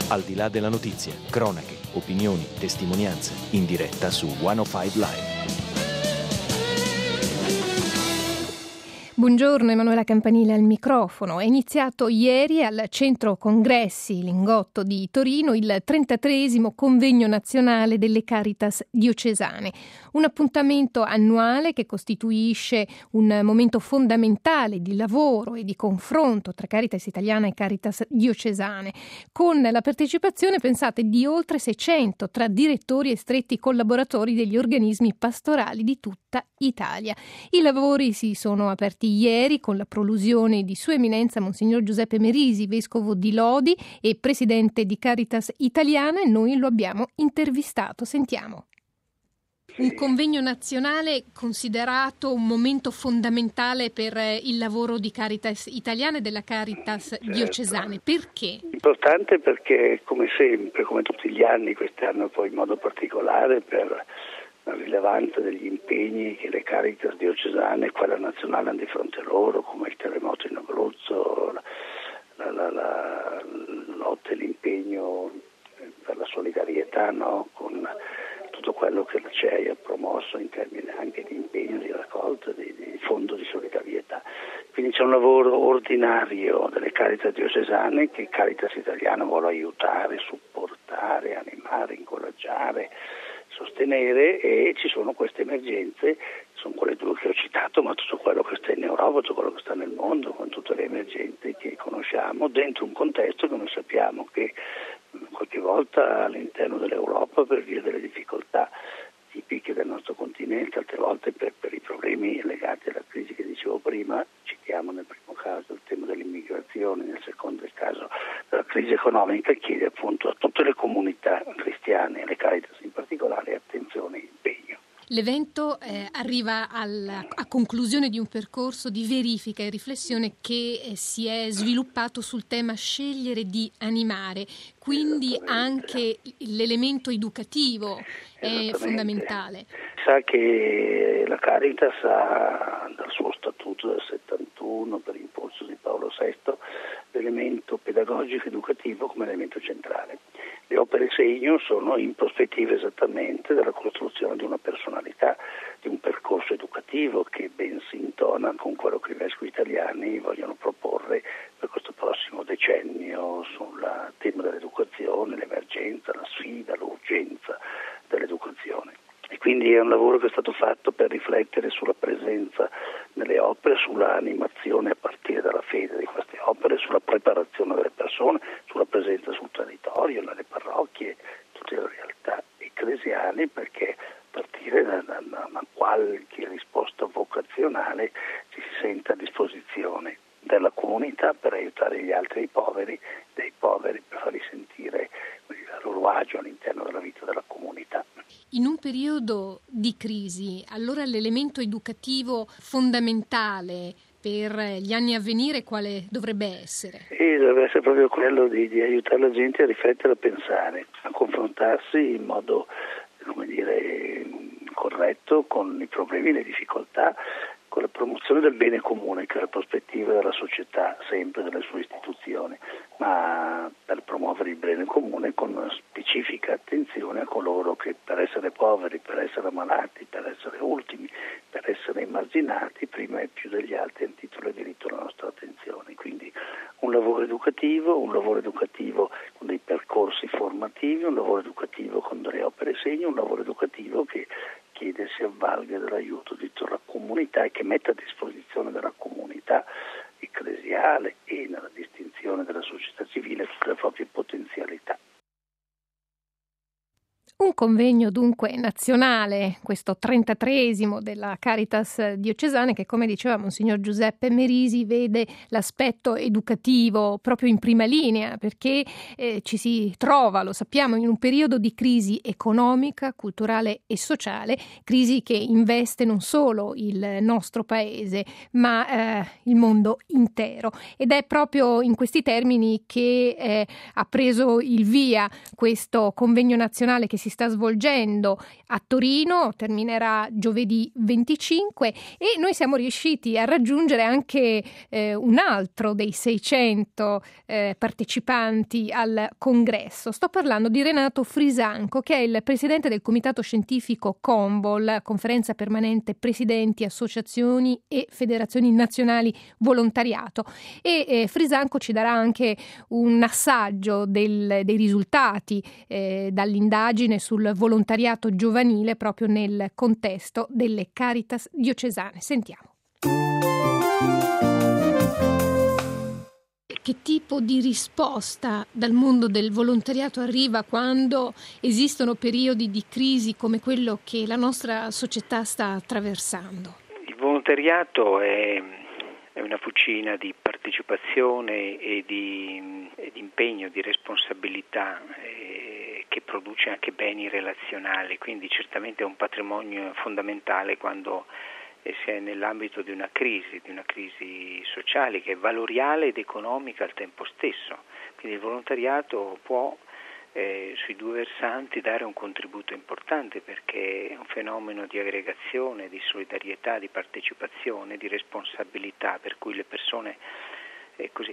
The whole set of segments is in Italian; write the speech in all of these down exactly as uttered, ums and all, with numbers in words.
Al di là della notizia, cronache, opinioni, testimonianze, in diretta su centocinque Live. Buongiorno, Emanuela Campanile al microfono. È iniziato ieri al Centro Congressi Lingotto di Torino il trentatreesimo Convegno Nazionale delle Caritas Diocesane. Un appuntamento annuale che costituisce un momento fondamentale di lavoro e di confronto tra Caritas Italiana e Caritas Diocesane, con la partecipazione, pensate, di oltre seicento tra direttori e stretti collaboratori degli organismi pastorali di tutta Italia. I lavori si sono aperti ieri con la prolusione di Sua Eminenza Monsignor Giuseppe Merisi, vescovo di Lodi e presidente di Caritas Italiana, e noi lo abbiamo intervistato. Sentiamo. Un convegno nazionale considerato un momento fondamentale per il lavoro di Caritas Italiana e della Caritas certo. Diocesane. Perché? Importante perché, come sempre, come tutti gli anni, quest'anno poi in modo particolare per la rilevanza degli impegni che le Caritas diocesane e quella nazionale hanno di fronte a loro, come il terremoto in Abruzzo, la, la, la lotta e l'impegno per la solidarietà, no? Con tutto quello che la C E I ha promosso in termini anche di impegno, di raccolta, di, di fondo di solidarietà. Quindi c'è un lavoro ordinario delle Caritas diocesane che Caritas Italiana vuole aiutare, supportare, animare, incoraggiare, sostenere, e ci sono queste emergenze, sono quelle due che ho citato, ma tutto quello che sta in Europa, tutto quello che sta nel mondo, con tutte le emergenze che conosciamo, dentro un contesto che noi sappiamo che qualche volta all'interno dell'Europa, per via delle difficoltà tipiche del nostro continente, altre volte per, per i problemi legati alla crisi che dicevo prima, citiamo nel primo caso il tema dell'immigrazione, nel secondo il caso della crisi economica, chiede appunto a tutte le comunità cristiane, le Caritas in particolare, attenzione e impegno. L'evento eh, arriva alla, a conclusione di un percorso di verifica e riflessione che eh, si è sviluppato sul tema scegliere di animare, quindi anche l'elemento educativo è fondamentale. Sa che la Caritas ha dal suo statuto del settantuno, per impulso di Paolo sesto, l'elemento pedagogico educativo come elemento centrale. Le opere segno sono in prospettiva esattamente della costruzione di una personalità, di un percorso educativo che ben si intona con quello che i vescovi italiani vogliono proporre per questo prossimo decennio sul tema dell'educazione, l'emergenza, la sfida, l'urgenza dell'educazione. E quindi è un lavoro che è stato fatto per riflettere sulla presenza nelle opere, sulla animazione a partire dalla fede di queste opere, sulla preparazione delle persone, sulla presenza sul territorio, nelle parrocchie, tutte le realtà ecclesiali, perché a partire da, da, da una qualche risposta vocazionale ci si senta a disposizione della comunità per aiutare gli altri poveri, dei poveri per farli sentire a loro agio all'interno della vita della comunità. In un periodo di crisi, allora l'elemento educativo fondamentale per gli anni a venire quale dovrebbe essere? E dovrebbe essere proprio quello di, di aiutare la gente a riflettere, a pensare, a confrontarsi in modo, come dire, corretto con i problemi e le difficoltà, con la promozione del bene comune, che è la prospettiva della società, sempre delle sue istituzioni, ma per promuovere il bene comune con una specifica attenzione a coloro che per essere poveri, per essere malati, per essere ultimi, per essere emarginati, prima e più degli altri hanno titolo e diritto alla nostra attenzione. Quindi un lavoro educativo, un lavoro educativo con dei percorsi formativi, un lavoro educativo con delle opere segno, un lavoro educativo che chiede si avvalga dell'aiuto di tutta la comunità e che metta a disposizione della comunità ecclesiale e nella distinzione della società civile tutte le proprie potenzialità. Un convegno dunque nazionale, questo trentatreesimo della Caritas diocesane, che come diceva Monsignor Giuseppe Merisi vede l'aspetto educativo proprio in prima linea, perché eh, ci si trova, lo sappiamo, in un periodo di crisi economica, culturale e sociale, crisi che investe non solo il nostro paese ma eh, il mondo intero, ed è proprio in questi termini che eh, ha preso il via questo convegno nazionale che si sta sta svolgendo a Torino, terminerà giovedì venticinque e noi siamo riusciti a raggiungere anche eh, un altro dei seicento eh, partecipanti al congresso. Sto parlando di Renato Frisanco, che è il presidente del comitato scientifico CONVOL, conferenza permanente presidenti, associazioni e federazioni nazionali volontariato, e eh, Frisanco ci darà anche un assaggio del, dei risultati eh, dall'indagine sul volontariato giovanile proprio nel contesto delle Caritas diocesane. Sentiamo. Che tipo di risposta dal mondo del volontariato arriva quando esistono periodi di crisi come quello che la nostra società sta attraversando? Il volontariato è, è una fucina di partecipazione e di, e di impegno, di responsabilità eh, che produce anche beni relazionali, quindi certamente è un patrimonio fondamentale quando e si è nell'ambito di una crisi, di una crisi sociale che è valoriale ed economica al tempo stesso. Quindi il volontariato può eh, sui due versanti dare un contributo importante, perché è un fenomeno di aggregazione, di solidarietà, di partecipazione, di responsabilità, per cui le persone eh, così,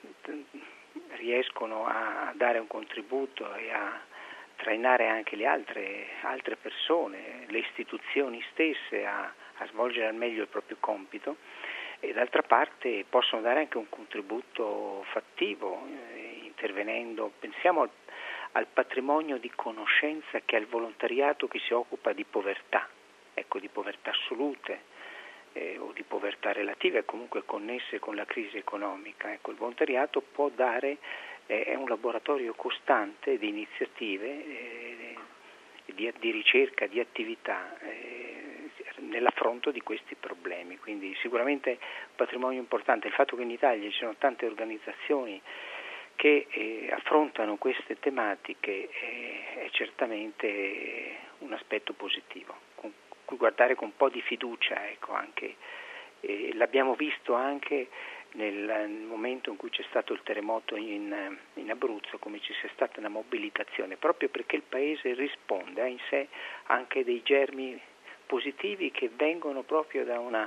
riescono a dare un contributo e a trainare anche le altre, altre persone, le istituzioni stesse a a svolgere al meglio il proprio compito, e d'altra parte possono dare anche un contributo fattivo eh, intervenendo. Pensiamo al, al patrimonio di conoscenza che ha il volontariato che si occupa di povertà, ecco, di povertà assolute eh, o di povertà relative, comunque connesse con la crisi economica. Ecco, il volontariato può dare, eh, è un laboratorio costante di iniziative, eh, di, di ricerca, di attività eh, nell'affronto di questi problemi, quindi sicuramente un patrimonio importante. Il fatto che in Italia ci sono tante organizzazioni che eh, affrontano queste tematiche eh, è certamente un aspetto positivo, con cui guardare con un po' di fiducia, ecco, anche eh, l'abbiamo visto anche nel, nel momento in cui c'è stato il terremoto in, in Abruzzo, come ci sia stata una mobilitazione, proprio perché il Paese risponde, ha in sé anche dei germi positivi che vengono proprio da una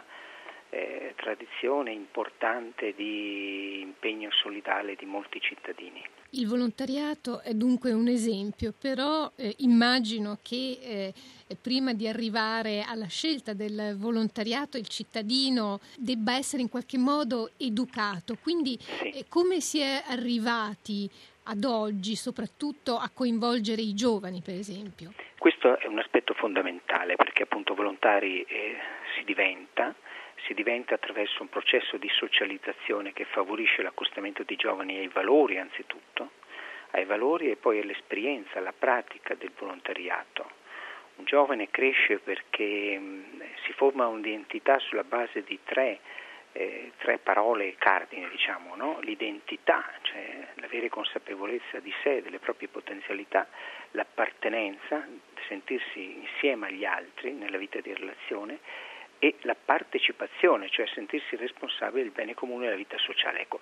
eh, tradizione importante di impegno solidale di molti cittadini. Il volontariato è dunque un esempio, però eh, immagino che eh, prima di arrivare alla scelta del volontariato il cittadino debba essere in qualche modo educato, quindi sì. eh, come si è arrivati ad oggi soprattutto a coinvolgere i giovani, per esempio? Questo è un aspetto fondamentale, perché appunto volontari eh, si diventa, si diventa attraverso un processo di socializzazione che favorisce l'accostamento dei giovani ai valori anzitutto, ai valori e poi all'esperienza, alla pratica del volontariato. Un giovane cresce perché mh, si forma un'identità sulla base di tre Eh, tre parole cardine, diciamo, no? L'identità, cioè l'avere consapevolezza di sé, delle proprie potenzialità, l'appartenenza, sentirsi insieme agli altri nella vita di relazione, e la partecipazione, cioè sentirsi responsabile del bene comune della vita sociale. Ecco,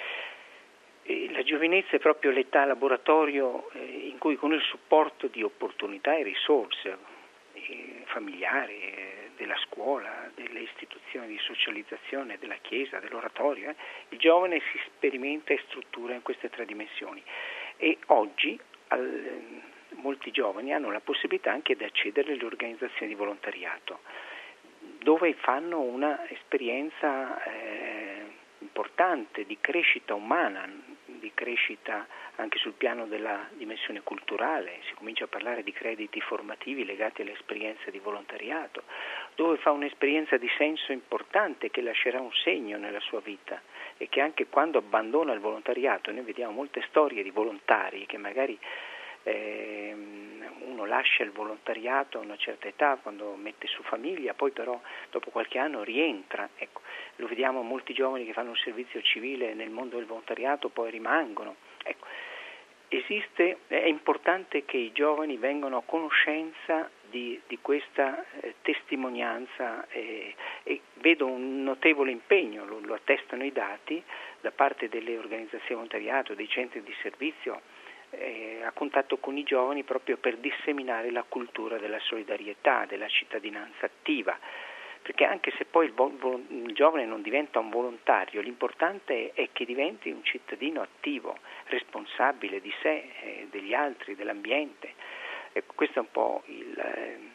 e la giovinezza è proprio l'età laboratorio eh, in cui, con il supporto di opportunità e risorse eh, familiari, eh, della scuola, delle istituzioni di socializzazione, della chiesa, dell'oratorio, eh, il giovane si sperimenta e struttura in queste tre dimensioni. E oggi al, molti giovani hanno la possibilità anche di accedere alle organizzazioni di volontariato, dove fanno una esperienza eh, importante di crescita umana, di crescita anche sul piano della dimensione culturale. Si comincia a parlare di crediti formativi legati all'esperienza di volontariato, dove fa un'esperienza di senso importante che lascerà un segno nella sua vita, e che anche quando abbandona il volontariato, noi vediamo molte storie di volontari che magari eh, uno lascia il volontariato a una certa età, quando mette su famiglia, poi però dopo qualche anno rientra. Ecco, lo vediamo molti giovani che fanno un servizio civile nel mondo del volontariato, poi rimangono. Ecco, esiste, è importante che i giovani vengano a conoscenza di, di questa eh, testimonianza eh, e vedo un notevole impegno, lo, lo attestano i dati, da parte delle organizzazioni di volontariato, dei centri di servizio, eh, a contatto con i giovani proprio per disseminare la cultura della solidarietà, della cittadinanza attiva. Perché anche se poi il, vol- il giovane non diventa un volontario, l'importante è che diventi un cittadino attivo, responsabile di sé, eh, degli altri, dell'ambiente. Ecco, questo è un po' il... Eh,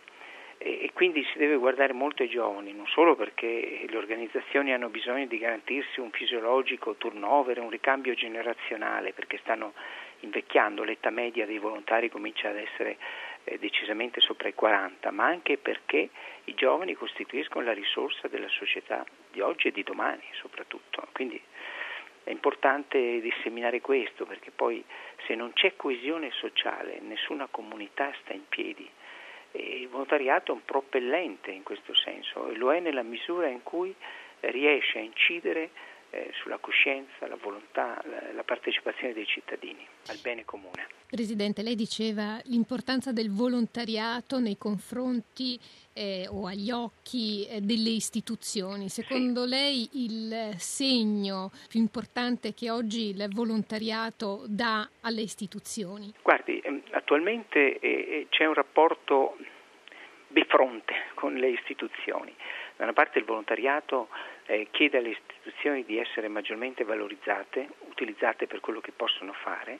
e quindi si deve guardare molto ai giovani, non solo perché le organizzazioni hanno bisogno di garantirsi un fisiologico turnover, un ricambio generazionale, perché stanno invecchiando, l'età media dei volontari comincia ad essere eh, decisamente sopra i quaranta, ma anche perché i giovani costituiscono la risorsa della società di oggi e di domani soprattutto. Quindi è importante disseminare questo, perché poi se non c'è coesione sociale, nessuna comunità sta in piedi. E il volontariato è un propellente in questo senso, e lo è nella misura in cui riesce a incidere eh, sulla coscienza, la volontà, la, la partecipazione dei cittadini al bene comune. Presidente, lei diceva l'importanza del volontariato nei confronti eh, o agli occhi eh, delle istituzioni. Secondo sì. lei il segno più importante che oggi il volontariato dà alle istituzioni? Guardi, attualmente eh, c'è un rapporto bifronte con le istituzioni. Da una parte il volontariato eh, chiede alle istituzioni di essere maggiormente valorizzate, utilizzate per quello che possono fare,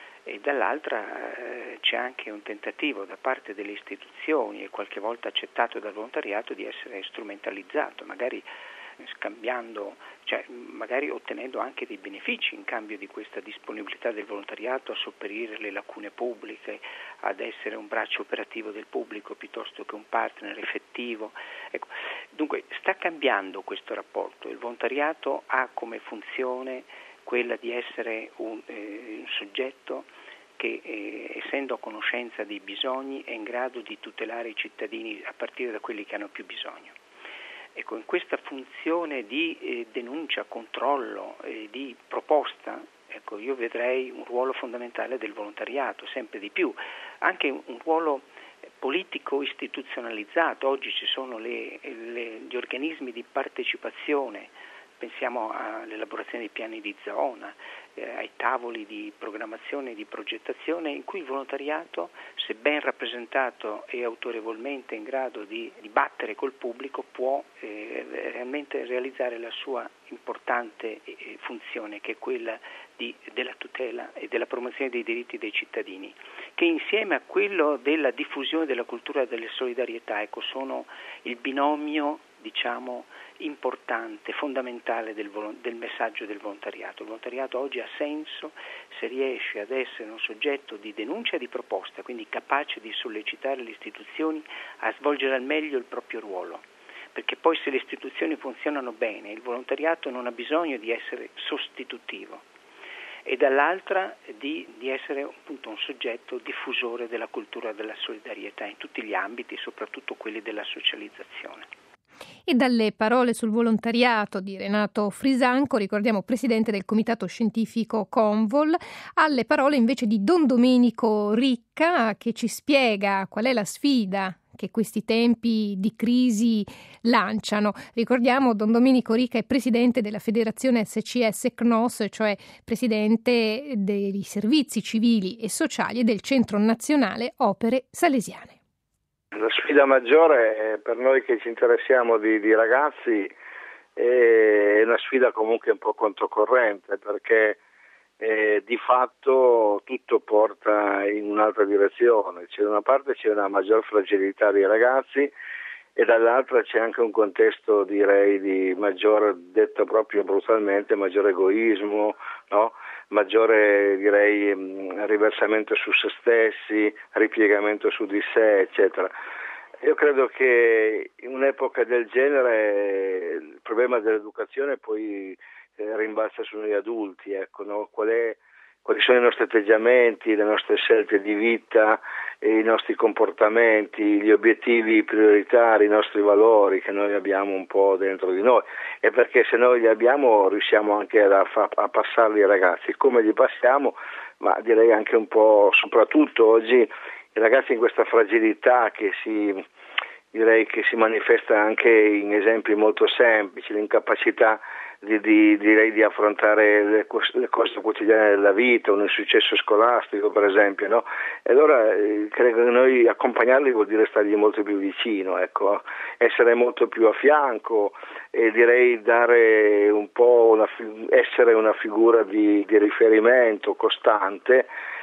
e dall'altra eh, c'è anche un tentativo da parte delle istituzioni, e qualche volta accettato dal volontariato, di essere strumentalizzato, magari scambiando, cioè magari ottenendo anche dei benefici in cambio di questa disponibilità del volontariato a sopperire le lacune pubbliche, ad essere un braccio operativo del pubblico piuttosto che un partner effettivo. Ecco, dunque sta cambiando questo rapporto. Il volontariato ha come funzione quella di essere un, eh, un soggetto che eh, essendo a conoscenza dei bisogni è in grado di tutelare i cittadini a partire da quelli che hanno più bisogno. Ecco, in questa funzione di eh, denuncia, controllo e eh, di proposta, ecco, io vedrei un ruolo fondamentale del volontariato, sempre di più, anche un, un ruolo politico istituzionalizzato. Oggi ci sono le, le, gli organismi di partecipazione, pensiamo all'elaborazione dei piani di zona, eh, ai tavoli di programmazione e di progettazione, in cui il volontariato, se ben rappresentato e autorevolmente in grado di dibattere col pubblico, può eh, realmente realizzare la sua importante eh, funzione, che è quella di, della tutela e della promozione dei diritti dei cittadini, che insieme a quello della diffusione della cultura delle solidarietà, ecco, sono il binomio, diciamo, importante, fondamentale del, volo- del messaggio del volontariato. Il volontariato oggi ha senso se riesce ad essere un soggetto di denuncia e di proposta, quindi capace di sollecitare le istituzioni a svolgere al meglio il proprio ruolo, perché poi se le istituzioni funzionano bene, il volontariato non ha bisogno di essere sostitutivo, e dall'altra di, di essere appunto un soggetto diffusore della cultura della solidarietà in tutti gli ambiti, soprattutto quelli della socializzazione. E dalle parole sul volontariato di Renato Frisanco, ricordiamo presidente del comitato scientifico Convol, alle parole invece di Don Domenico Ricca, che ci spiega qual è la sfida che questi tempi di crisi lanciano. Ricordiamo, Don Domenico Ricca è presidente della Federazione S C S C N O S, cioè presidente dei servizi civili e sociali e del Centro Nazionale Opere Salesiane. La sfida maggiore per noi che ci interessiamo di, di ragazzi è una sfida comunque un po' controcorrente, perché eh, di fatto tutto porta in un'altra direzione. C'è da una parte c'è una maggior fragilità dei ragazzi e dall'altra c'è anche un contesto, direi, di maggior, detto proprio brutalmente, maggior egoismo, no? Maggiore, direi, riversamento su se stessi, ripiegamento su di sé, eccetera. Io credo che in un'epoca del genere il problema dell'educazione poi eh, rimbalza su noi adulti, ecco, no? Qual è, quali sono i nostri atteggiamenti, le nostre scelte di vita, i nostri comportamenti, gli obiettivi prioritari, i nostri valori che noi abbiamo un po' dentro di noi, e perché se noi li abbiamo riusciamo anche a, fa, a passarli ai ragazzi. Come li passiamo? Ma direi anche un po', soprattutto oggi i ragazzi in questa fragilità che si, direi che si manifesta anche in esempi molto semplici, l'incapacità di, di, direi di affrontare le, le cose quotidiane della vita, un insuccesso scolastico per esempio, no? E allora eh, credo che noi accompagnarli vuol dire stargli molto più vicino, ecco, essere molto più a fianco e direi dare un po' una, essere una figura di, di riferimento costante,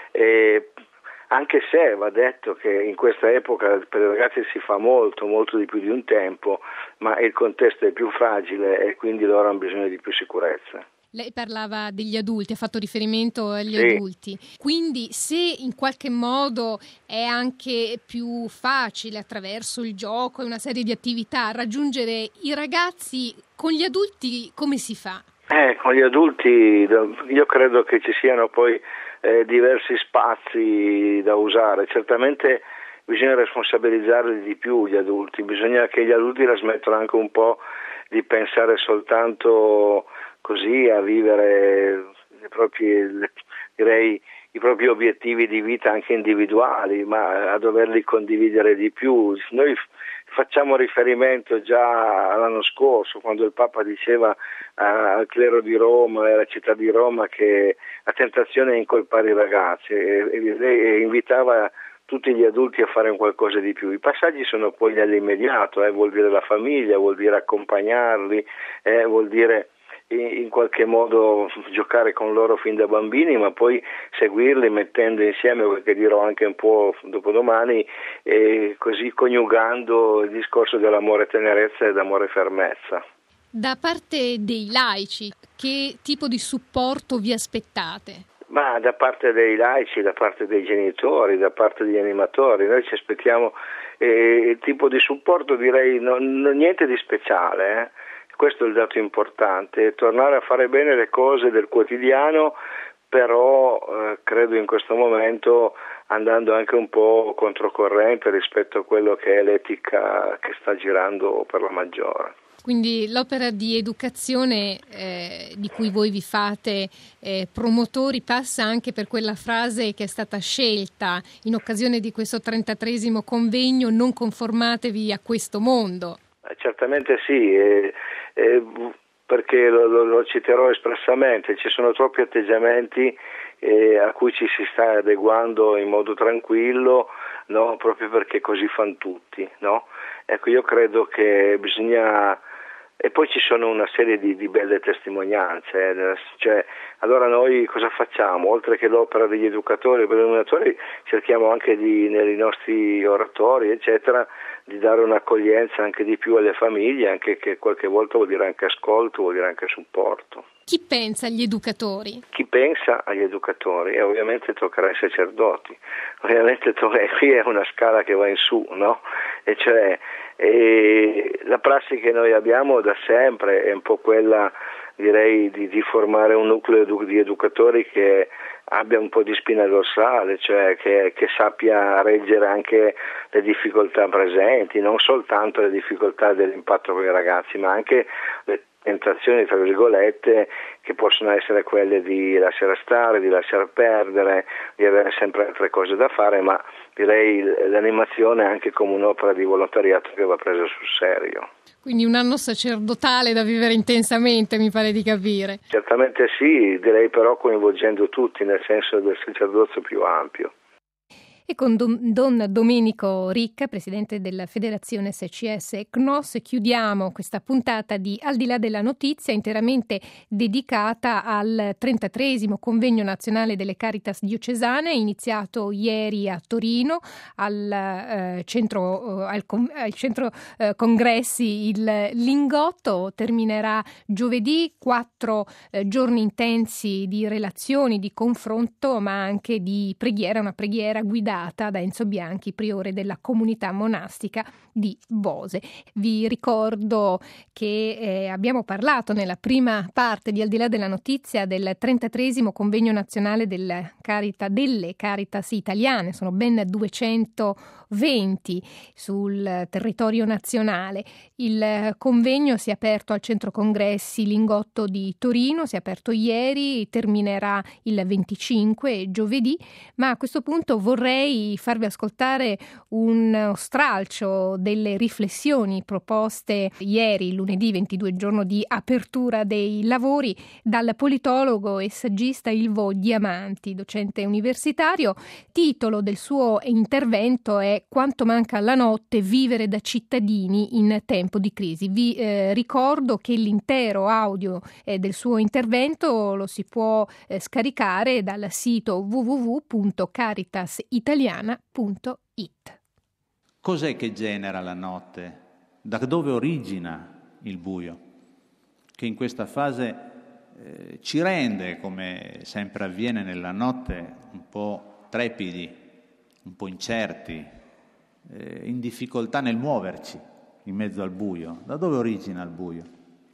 e anche se va detto che in questa epoca per i ragazzi si fa molto, molto di più di un tempo, ma il contesto è più fragile e quindi loro hanno bisogno di più sicurezza. Lei parlava degli adulti, ha fatto riferimento agli sì. adulti, quindi se in qualche modo è anche più facile attraverso il gioco e una serie di attività raggiungere i ragazzi, con gli adulti come si fa? Eh, con gli adulti io credo che ci siano poi eh, diversi spazi da usare, certamente bisogna responsabilizzarli di più gli adulti, bisogna che gli adulti la smettano anche un po' di pensare soltanto così a vivere le proprie, le, direi, i propri obiettivi di vita anche individuali, ma a doverli condividere di più. Noi facciamo riferimento già all'anno scorso, quando il Papa diceva al clero di Roma e alla città di Roma che la tentazione è incolpare i ragazzi e, e, e invitava tutti gli adulti a fare un qualcosa di più. I passaggi sono poi nell'immediato, eh, vuol dire la famiglia, vuol dire accompagnarli, eh, vuol dire in qualche modo giocare con loro fin da bambini, ma poi seguirli mettendo insieme quel che dirò anche un po' dopodomani, e così coniugando il discorso dell'amore tenerezza e dell'amore fermezza. Da parte dei laici, che tipo di supporto vi aspettate? Ma da parte dei laici, da parte dei genitori, da parte degli animatori, noi ci aspettiamo eh, il tipo di supporto, direi no, no, niente di speciale, eh. Questo è il dato importante, tornare a fare bene le cose del quotidiano, però eh, credo in questo momento andando anche un po' controcorrente rispetto a quello che è l'etica che sta girando per la maggiore. Quindi l'opera di educazione eh, di cui voi vi fate eh, promotori passa anche per quella frase che è stata scelta in occasione di questo trentatreesimo convegno: non conformatevi a questo mondo. Certamente sì, eh, eh, perché lo, lo, lo citerò espressamente, ci sono troppi atteggiamenti eh, a cui ci si sta adeguando in modo tranquillo, no? Proprio perché così fanno tutti, no? Ecco, io credo che bisogna. E poi ci sono una serie di, di belle testimonianze, eh, cioè, allora noi cosa facciamo? Oltre che l'opera degli educatori e degli illuminatori, cerchiamo anche di, nei nostri oratori, eccetera, di dare un'accoglienza anche di più alle famiglie, anche che qualche volta vuol dire anche ascolto, vuol dire anche supporto. Chi pensa agli educatori? Chi pensa agli educatori, e ovviamente toccherà ai sacerdoti, ovviamente to- qui è una scala che va in su, no? E cioè e la prassi che noi abbiamo da sempre è un po' quella, direi, di, di formare un nucleo edu- di educatori che abbia un po' di spina dorsale, cioè che, che sappia reggere anche le difficoltà presenti, non soltanto le difficoltà dell'impatto con i ragazzi, ma anche le tentazioni, tra virgolette, che possono essere quelle di lasciare stare, di lasciare perdere, di avere sempre altre cose da fare, ma direi l'animazione anche come un'opera di volontariato che va presa sul serio. Quindi un anno sacerdotale da vivere intensamente, mi pare di capire. Certamente sì, direi però coinvolgendo tutti, nel senso del sacerdozio più ampio. E con Don Domenico Ricca, presidente della Federazione S C S e C N O S, chiudiamo questa puntata di Al di là della notizia, interamente dedicata al trentatreesimo convegno nazionale delle Caritas diocesane, iniziato ieri a Torino al eh, centro, eh, al, al centro eh, congressi il Lingotto. Terminerà giovedì, quattro eh, giorni intensi di relazioni, di confronto, ma anche di preghiera, una preghiera guidata da Enzo Bianchi, priore della comunità monastica di Bose. Vi ricordo che eh, abbiamo parlato nella prima parte di Al di là della notizia del trentatreesimo convegno nazionale del Carita, delle Caritas italiane, sono ben duecentoventi sul territorio nazionale. Il convegno si è aperto al centro congressi Lingotto di Torino, si è aperto ieri, terminerà il venticinque, giovedì, ma a questo punto vorrei vorrei farvi ascoltare un stralcio delle riflessioni proposte ieri, lunedì ventidue, giorno di apertura dei lavori, dal politologo e saggista Ilvo Diamanti, docente universitario. Titolo del suo intervento è "Quanto manca alla notte, vivere da cittadini in tempo di crisi". Vi eh, ricordo che l'intero audio eh, del suo intervento lo si può eh, scaricare dal sito w w w punto caritas italiana punto i t. Cos'è che genera la notte? Da dove origina il buio? Che in questa fase eh, ci rende, come sempre avviene nella notte, un po' trepidi, un po' incerti, eh, in difficoltà nel muoverci in mezzo al buio. Da dove origina il buio?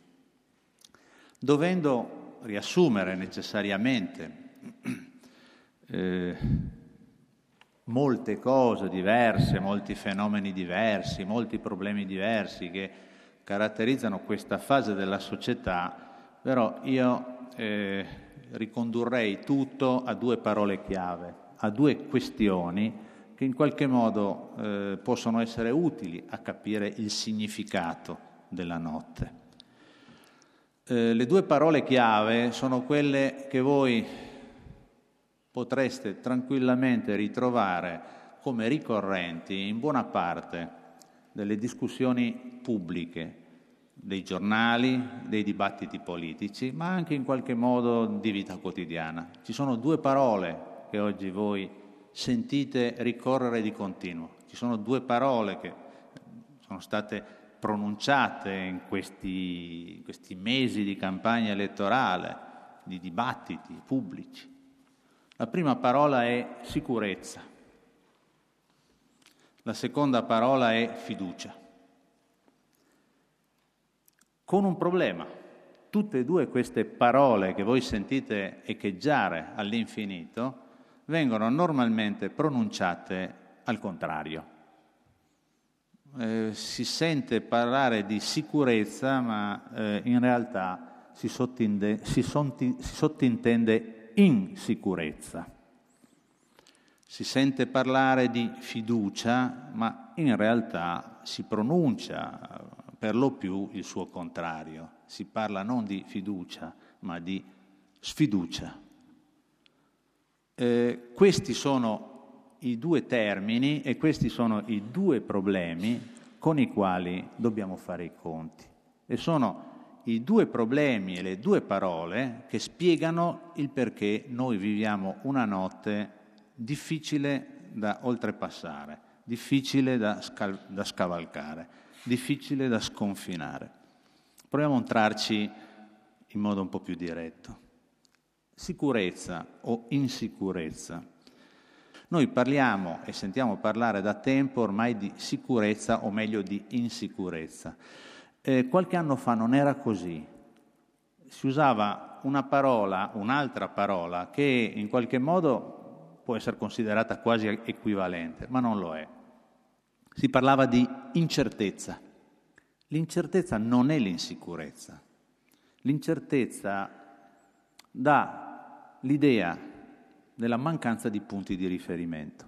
Dovendo riassumere necessariamente eh, molte cose diverse, molti fenomeni diversi, molti problemi diversi che caratterizzano questa fase della società, però io eh, ricondurrei tutto a due parole chiave, a due questioni che in qualche modo eh, possono essere utili a capire il significato della notte. Eh, le due parole chiave sono quelle che voi potreste tranquillamente ritrovare come ricorrenti in buona parte delle discussioni pubbliche, dei giornali, dei dibattiti politici, ma anche in qualche modo di vita quotidiana. Ci sono due parole che oggi voi sentite ricorrere di continuo. Ci sono due parole che sono state pronunciate in questi, in questi mesi di campagna elettorale, di dibattiti pubblici. La prima parola è sicurezza, la seconda parola è fiducia. Con un problema: tutte e due queste parole che voi sentite echeggiare all'infinito vengono normalmente pronunciate al contrario. Eh, si sente parlare di sicurezza, ma eh, in realtà si, sottinde, si, sonti, si sottintende insicurezza. Si sente parlare di fiducia, ma in realtà si pronuncia per lo più il suo contrario. Si parla non di fiducia, ma di sfiducia. Eh, questi sono i due termini e questi sono i due problemi con i quali dobbiamo fare i conti. E sono i due problemi e le due parole che spiegano il perché noi viviamo una notte difficile da oltrepassare, difficile da, scal- da scavalcare, difficile da sconfinare. Proviamo a entrarci in modo un po' più diretto. Sicurezza o insicurezza. Noi parliamo e sentiamo parlare da tempo ormai di sicurezza, o meglio di insicurezza. Eh, qualche anno fa non era così. Si usava una parola, un'altra parola, che in qualche modo può essere considerata quasi equivalente, ma non lo è. Si parlava di incertezza. L'incertezza non è l'insicurezza. L'incertezza dà l'idea della mancanza di punti di riferimento.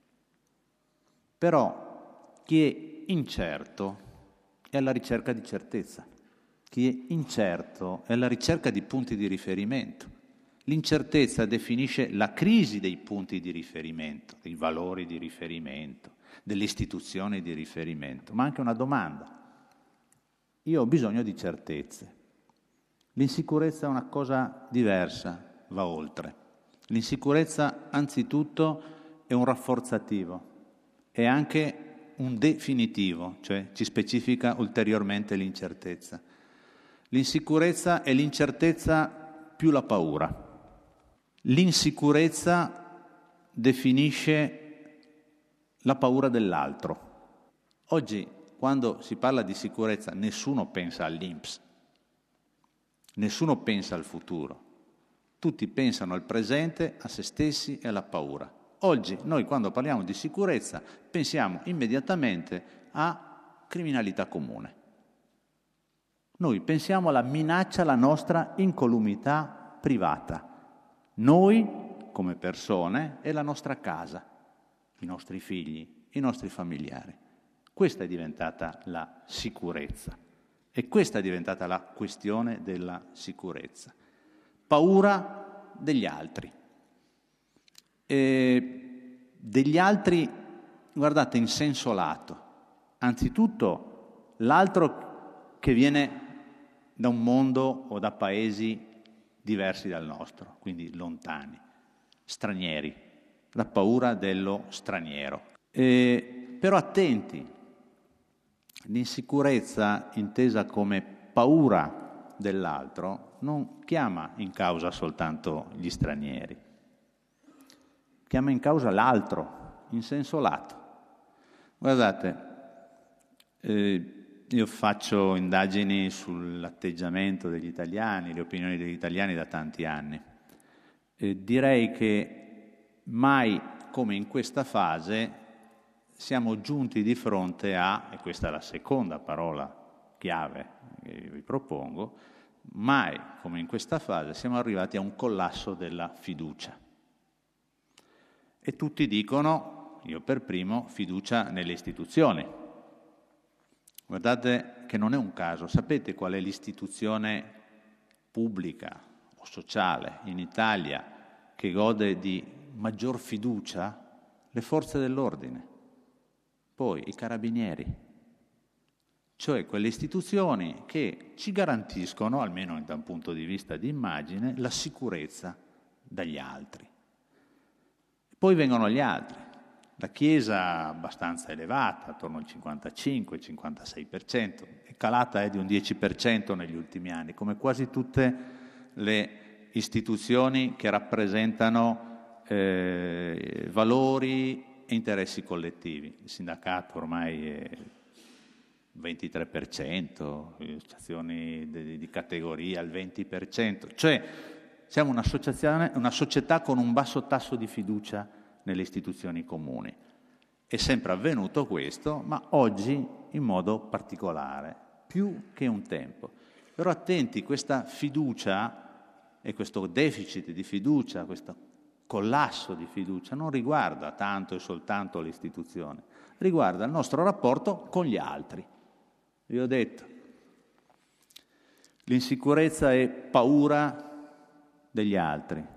Però chi è incerto è alla ricerca di certezza. Chi è incerto è alla ricerca di punti di riferimento. L'incertezza definisce la crisi dei punti di riferimento, dei valori di riferimento, delle istituzioni di riferimento, ma anche una domanda. Io ho bisogno di certezze. L'insicurezza è una cosa diversa, va oltre. L'insicurezza, anzitutto, è un rafforzativo, è anche un definitivo, cioè ci specifica ulteriormente l'incertezza. L'insicurezza è l'incertezza più la paura. L'insicurezza definisce la paura dell'altro. Oggi, quando si parla di sicurezza, nessuno pensa all'I N P S, nessuno pensa al futuro. Tutti pensano al presente, a se stessi e alla paura. Oggi noi quando parliamo di sicurezza pensiamo immediatamente a criminalità comune. Noi pensiamo alla minaccia alla nostra incolumità privata. Noi come persone e la nostra casa. i nostri figli, i nostri familiari. Questa è diventata la sicurezza e questa è diventata la questione della sicurezza. Paura degli altri. E degli altri, guardate, in senso lato. Anzitutto l'altro che viene da un mondo o da paesi diversi dal nostro, quindi lontani, stranieri, la paura dello straniero. E, però attenti, l'insicurezza intesa come paura dell'altro non chiama in causa soltanto gli stranieri, chiama in causa l'altro, in senso lato. Guardate, eh, io faccio indagini sull'atteggiamento degli italiani, le opinioni degli italiani da tanti anni. Eh, direi che mai come in questa fase siamo giunti di fronte a, e questa è la seconda parola chiave che vi propongo, mai come in questa fase siamo arrivati a un collasso della fiducia. E tutti dicono, io per primo, fiducia nelle istituzioni. Guardate che non è un caso. Sapete qual è l'istituzione pubblica o sociale in Italia che gode di maggior fiducia? Le forze dell'ordine, poi i carabinieri, cioè quelle istituzioni che ci garantiscono, almeno da un punto di vista di immagine, la sicurezza dagli altri. Poi vengono gli altri. La Chiesa abbastanza elevata, attorno al cinquantacinque cinquantasei per cento, è calata è di un dieci per cento negli ultimi anni, come quasi tutte le istituzioni che rappresentano eh, valori e interessi collettivi. Il sindacato ormai è ventitré per cento, le associazioni di, di categoria al venti per cento, cioè siamo un'associazione, una società con un basso tasso di fiducia nelle istituzioni comuni. È sempre avvenuto questo, ma oggi in modo particolare, più che un tempo. Però attenti, questa fiducia e questo deficit di fiducia, questo collasso di fiducia non riguarda tanto e soltanto l'istituzione, riguarda il nostro rapporto con gli altri. Vi ho detto, l'insicurezza è paura degli altri.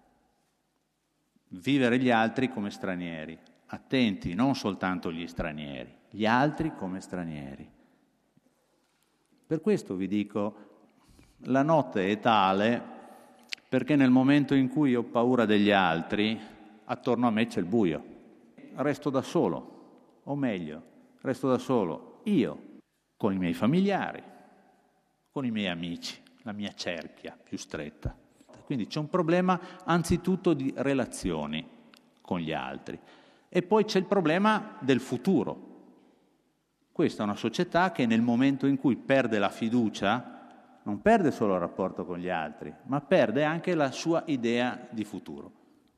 Vivere gli altri come stranieri. Attenti, non soltanto gli stranieri, gli altri come stranieri. Per questo vi dico, la notte è tale perché nel momento in cui ho paura degli altri, attorno a me c'è il buio. Resto da solo, o meglio, resto da solo io, con i miei familiari, con i miei amici, la mia cerchia più stretta. Quindi c'è un problema anzitutto di relazioni con gli altri. E poi c'è il problema del futuro. Questa è una società che nel momento in cui perde la fiducia, non perde solo il rapporto con gli altri, ma perde anche la sua idea di futuro.